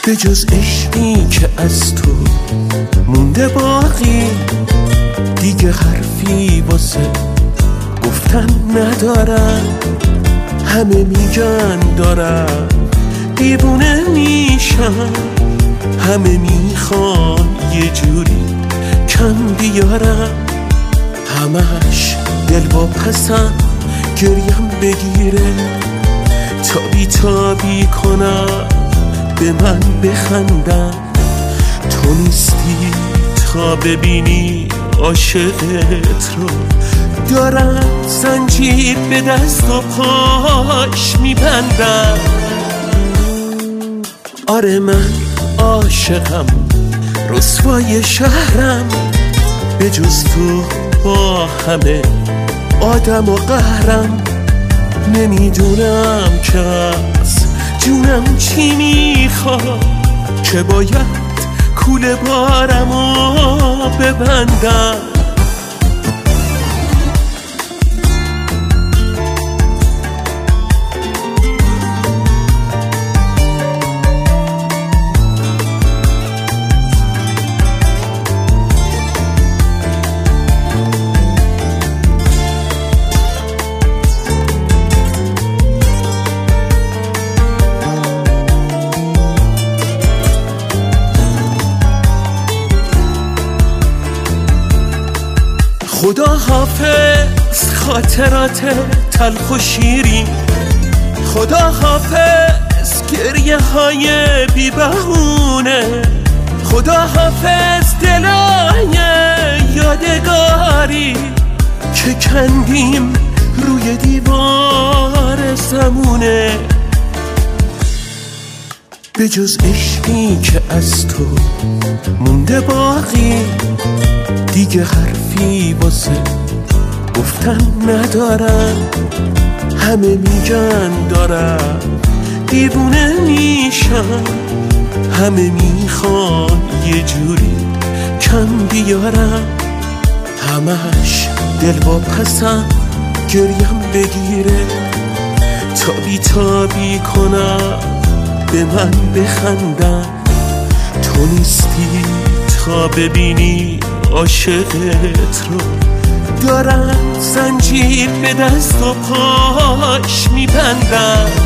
به جز عشقی که از تو مونده باقی، دیگه حرفی واسه گفتن ندارم. همه میگن دارم دیوونه میشم، همه میخوان یه جوری کم بیارم. همش دل واپسم گریم بگیره، تابی کنم به من بخندم. تو نیستی تا ببینی عاشقت رو، دارم زنجیر به دست و پاش میبندم. آره من عاشقم، رسوای شهرم، به جز تو با همه آدم و قهرم. نمیدونم که از جونم چی میخواد، که باید کوله بارمو ببندم. خدا حافظ خاطرات تلخ و شیرین، خدا حافظ گریه های بی بهونه، خدا حافظ دلای یادگاری که کندیم روی دیوار زمونه. به جز عشقی که از تو مونده باقی، دیگه حرفی واسه گفتن ندارم. همه میگن دارم دیوونه میشم، همه میخوان یه جوری کم بیارم. همش دل واپسم گریم بگیره، تابی کنم به من بخندم. تو نیستی تا ببینی عاشقت رو، دارم زنجیر به دست و پاش میبندم.